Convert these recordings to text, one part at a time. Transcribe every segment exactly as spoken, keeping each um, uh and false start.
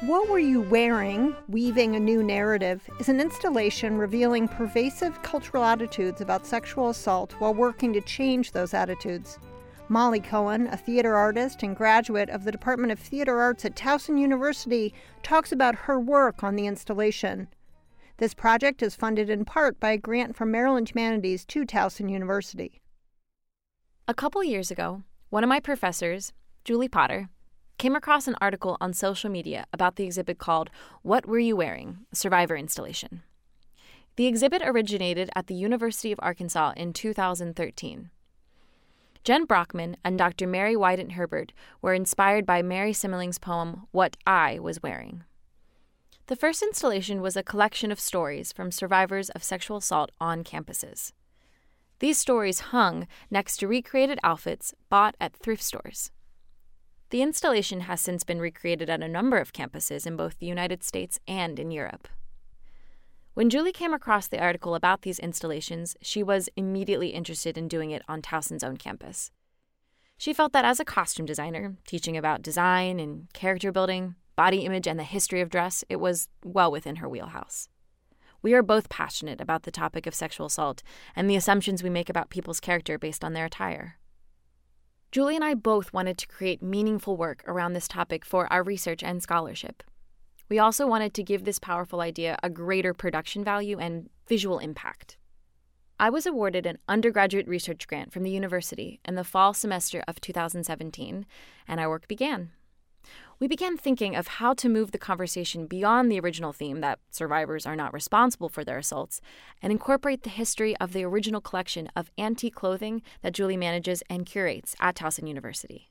What Were You Wearing? Weaving a New Narrative is an installation revealing pervasive cultural attitudes about sexual assault while working to change those attitudes. Molly Cohen, a theater artist and graduate of the Department of Theater Arts at Towson University, talks about her work on the installation. This project is funded in part by a grant from Maryland Humanities to Towson University. A couple years ago, one of my professors, Julie Potter, came across an article on social media about the exhibit called What Were You Wearing? A Survivor Installation. The exhibit originated at the University of Arkansas in two thousand thirteen. Jen Brockman and Doctor Mary Wydant Herbert were inspired by Mary Simmeling's poem What I Was Wearing. The first installation was a collection of stories from survivors of sexual assault on campuses. These stories hung next to recreated outfits bought at thrift stores. The installation has since been recreated at a number of campuses in both the United States and in Europe. When Julie came across the article about these installations, she was immediately interested in doing it on Towson's own campus. She felt that as a costume designer, teaching about design and character building, body image, and the history of dress, it was well within her wheelhouse. We are both passionate about the topic of sexual assault and the assumptions we make about people's character based on their attire. Julie and I both wanted to create meaningful work around this topic for our research and scholarship. We also wanted to give this powerful idea a greater production value and visual impact. I was awarded an undergraduate research grant from the university in the fall semester of two thousand seventeen, and our work began. We began thinking of how to move the conversation beyond the original theme that survivors are not responsible for their assaults and incorporate the history of the original collection of antique clothing that Julie manages and curates at Towson University.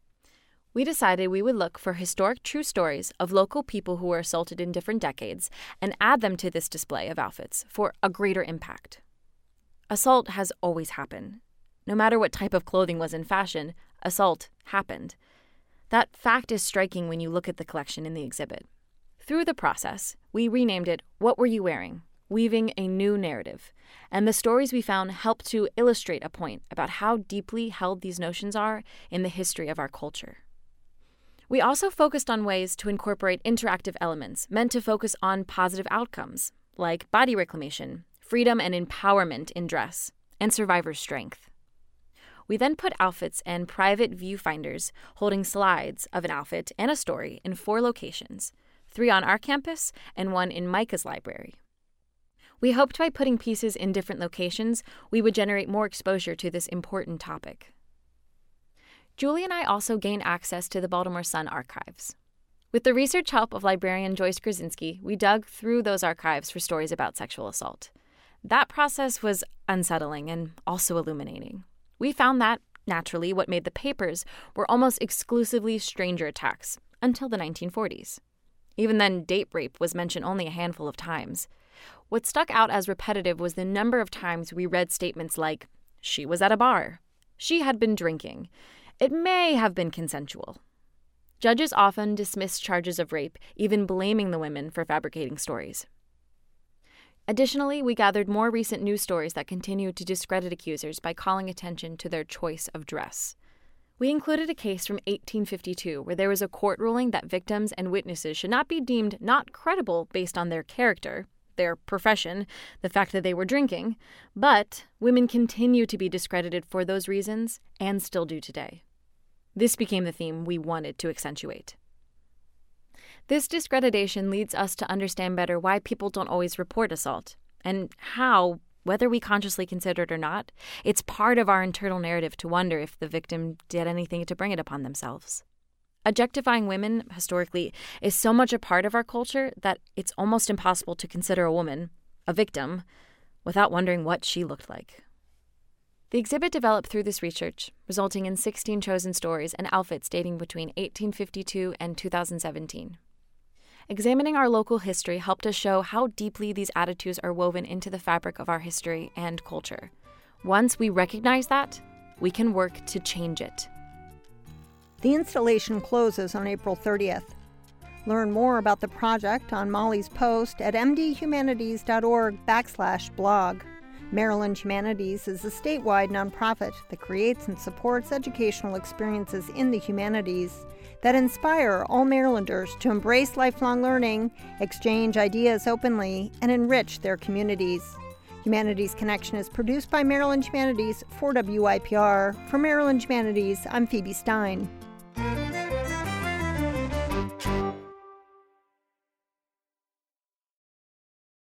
We decided we would look for historic true stories of local people who were assaulted in different decades and add them to this display of outfits for a greater impact. Assault has always happened. No matter what type of clothing was in fashion, assault happened. That fact is striking when you look at the collection in the exhibit. Through the process, we renamed it What Were You Wearing? Weaving a New Narrative, and the stories we found helped to illustrate a point about how deeply held these notions are in the history of our culture. We also focused on ways to incorporate interactive elements meant to focus on positive outcomes, like body reclamation, freedom and empowerment in dress, and survivor strength. We then put outfits and private viewfinders holding slides of an outfit and a story in four locations, three on our campus and one in Micah's library. We hoped by putting pieces in different locations, we would generate more exposure to this important topic. Julie and I also gained access to the Baltimore Sun archives. With the research help of librarian Joyce Krasinski, we dug through those archives for stories about sexual assault. That process was unsettling and also illuminating. We found that, naturally, what made the papers were almost exclusively stranger attacks until the nineteen forties. Even then, date rape was mentioned only a handful of times. What stuck out as repetitive was the number of times we read statements like, she was at a bar, she had been drinking, it may have been consensual. Judges often dismissed charges of rape, even blaming the women for fabricating stories. Additionally, we gathered more recent news stories that continued to discredit accusers by calling attention to their choice of dress. We included a case from eighteen fifty-two where there was a court ruling that victims and witnesses should not be deemed not credible based on their character, their profession, the fact that they were drinking, but women continue to be discredited for those reasons and still do today. This became the theme we wanted to accentuate. This discreditation leads us to understand better why people don't always report assault, and how, whether we consciously consider it or not, it's part of our internal narrative to wonder if the victim did anything to bring it upon themselves. Objectifying women, historically, is so much a part of our culture that it's almost impossible to consider a woman, a victim, without wondering what she looked like. The exhibit developed through this research, resulting in sixteen chosen stories and outfits dating between eighteen fifty-two and two thousand seventeen. Examining our local history helped us show how deeply these attitudes are woven into the fabric of our history and culture. Once we recognize that, we can work to change it. The installation closes on April thirtieth. Learn more about the project on Molly's post at mdhumanities.org backslash blog. Maryland Humanities is a statewide nonprofit that creates and supports educational experiences in the humanities that inspire all Marylanders to embrace lifelong learning, exchange ideas openly, and enrich their communities. Humanities Connection is produced by Maryland Humanities for W I P R. For Maryland Humanities, I'm Phoebe Stein.